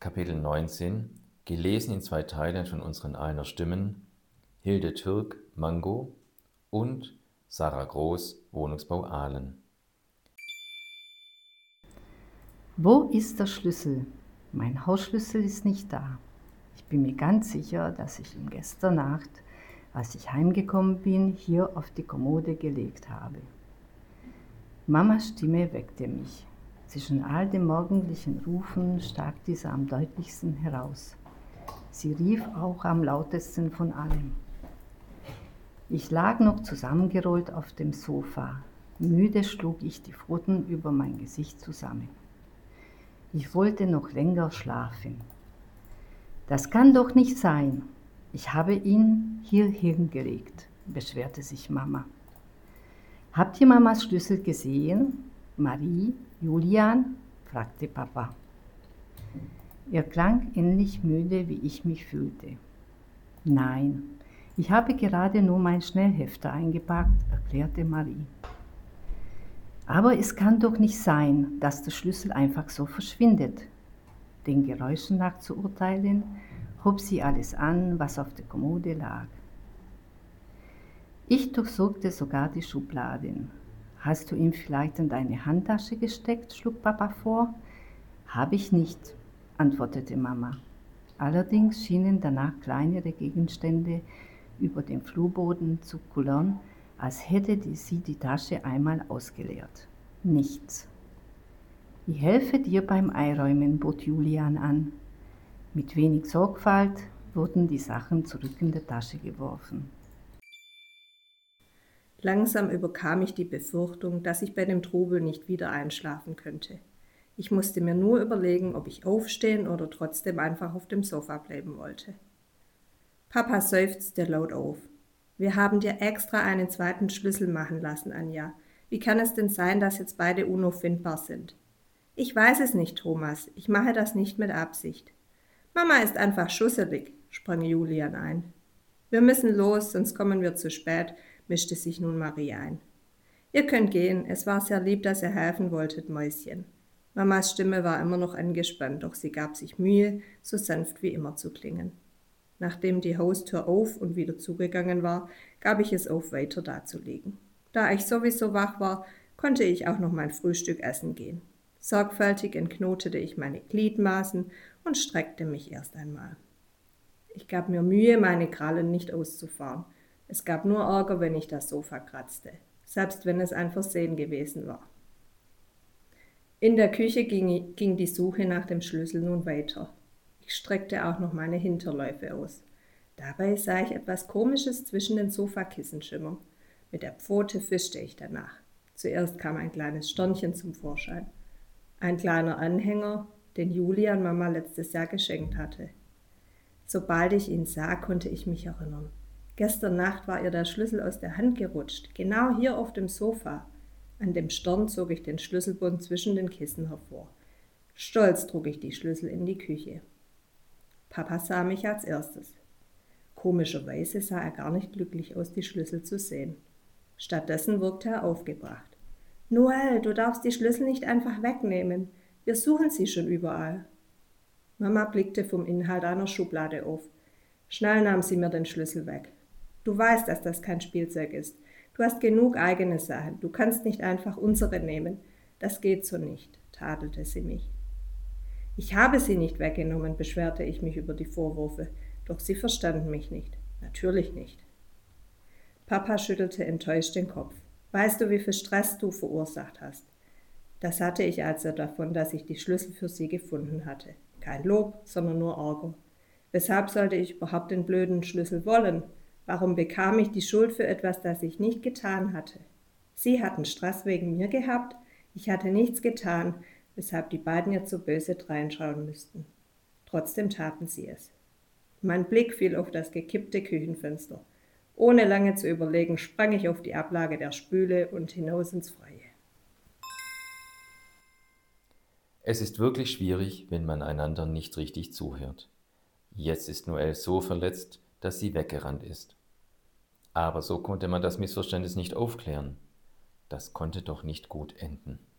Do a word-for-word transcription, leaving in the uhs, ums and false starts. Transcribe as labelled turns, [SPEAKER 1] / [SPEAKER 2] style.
[SPEAKER 1] Kapitel neunzehn, gelesen in zwei Teilen von unseren Aalener Stimmen, Hilde Türk, Mango und Sarah Groß, Wohnungsbau Aalen.
[SPEAKER 2] Wo ist der Schlüssel? Mein Hausschlüssel ist nicht da. Ich bin mir ganz sicher, dass ich ihn gestern Nacht, als ich heimgekommen bin, hier auf die Kommode gelegt habe. Mamas Stimme weckte mich. Zwischen all den morgendlichen Rufen stach dieser am deutlichsten heraus. Sie rief auch am lautesten von allem. Ich lag noch zusammengerollt auf dem Sofa. Müde schlug ich die Pfoten über mein Gesicht zusammen. Ich wollte noch länger schlafen. Das kann doch nicht sein. Ich habe ihn hier hingelegt, beschwerte sich Mama. Habt ihr Mamas Schlüssel gesehen? Marie, Julian? Fragte Papa. Er klang ähnlich müde, wie ich mich fühlte. Nein, ich habe gerade nur mein Schnellhefter eingepackt, erklärte Marie. Aber es kann doch nicht sein, dass der Schlüssel einfach so verschwindet. Den Geräuschen nach zu urteilen, hob sie alles an, was auf der Kommode lag. Ich durchsuchte sogar die Schubladen. Hast du ihn vielleicht in deine Handtasche gesteckt, schlug Papa vor. Habe ich nicht, antwortete Mama. Allerdings schienen danach kleinere Gegenstände über den Flurboden zu kullern, als hätte sie die Tasche einmal ausgeleert. Nichts. Ich helfe dir beim Einräumen, bot Julian an. Mit wenig Sorgfalt wurden die Sachen zurück in die Tasche geworfen.
[SPEAKER 3] Langsam überkam ich die Befürchtung, dass ich bei dem Trubel nicht wieder einschlafen könnte. Ich musste mir nur überlegen, ob ich aufstehen oder trotzdem einfach auf dem Sofa bleiben wollte. Papa seufzte laut auf. Wir haben dir extra einen zweiten Schlüssel machen lassen, Anja. Wie kann es denn sein, dass jetzt beide unauffindbar sind? Ich weiß es nicht, Thomas. Ich mache das nicht mit Absicht. Mama ist einfach schusselig, sprang Julian ein. Wir müssen los, sonst kommen wir zu spät, mischte sich nun Marie ein. Ihr könnt gehen, es war sehr lieb, dass ihr helfen wolltet, Mäuschen. Mamas Stimme war immer noch angespannt, doch sie gab sich Mühe, so sanft wie immer zu klingen. Nachdem die Haustür auf und wieder zugegangen war, gab ich es auf, weiter dazulegen. Da ich sowieso wach war, konnte ich auch noch mein Frühstück essen gehen. Sorgfältig entknotete ich meine Gliedmaßen und streckte mich erst einmal. Ich gab mir Mühe, meine Krallen nicht auszufahren. Es gab nur Ärger, wenn ich das Sofa kratzte, selbst wenn es ein Versehen gewesen war. In der Küche ging, ging die Suche nach dem Schlüssel nun weiter. Ich streckte auch noch meine Hinterläufe aus. Dabei sah ich etwas Komisches zwischen den Sofakissen schimmern. Mit der Pfote fischte ich danach. Zuerst kam ein kleines Sternchen zum Vorschein. Ein kleiner Anhänger, den Julian Mama letztes Jahr geschenkt hatte. Sobald ich ihn sah, konnte ich mich erinnern. Gestern Nacht war ihr der Schlüssel aus der Hand gerutscht, genau hier auf dem Sofa. An dem Stern zog ich den Schlüsselbund zwischen den Kissen hervor. Stolz trug ich die Schlüssel in die Küche. Papa sah mich als erstes. Komischerweise sah er gar nicht glücklich aus, die Schlüssel zu sehen. Stattdessen wirkte er aufgebracht. »Noel, du darfst die Schlüssel nicht einfach wegnehmen. Wir suchen sie schon überall.« Mama blickte vom Inhalt einer Schublade auf. Schnell nahm sie mir den Schlüssel weg. »Du weißt, dass das kein Spielzeug ist. Du hast genug eigene Sachen. Du kannst nicht einfach unsere nehmen. Das geht so nicht«, tadelte sie mich. »Ich habe sie nicht weggenommen«, beschwerte ich mich über die Vorwürfe, doch sie verstanden mich nicht. Natürlich nicht. Papa schüttelte enttäuscht den Kopf. »Weißt du, wie viel Stress du verursacht hast?« Das hatte ich also davon, dass ich die Schlüssel für sie gefunden hatte. Kein Lob, sondern nur Ärger. Weshalb sollte ich überhaupt den blöden Schlüssel wollen? Warum bekam ich die Schuld für etwas, das ich nicht getan hatte? Sie hatten Stress wegen mir gehabt, ich hatte nichts getan, weshalb die beiden jetzt so böse dreinschauen müssten. Trotzdem taten sie es. Mein Blick fiel auf das gekippte Küchenfenster. Ohne lange zu überlegen, sprang ich auf die Ablage der Spüle und hinaus ins Freie.
[SPEAKER 1] Es ist wirklich schwierig, wenn man einander nicht richtig zuhört. Jetzt ist Noelle so verletzt, dass sie weggerannt ist. Aber so konnte man das Missverständnis nicht aufklären. Das konnte doch nicht gut enden.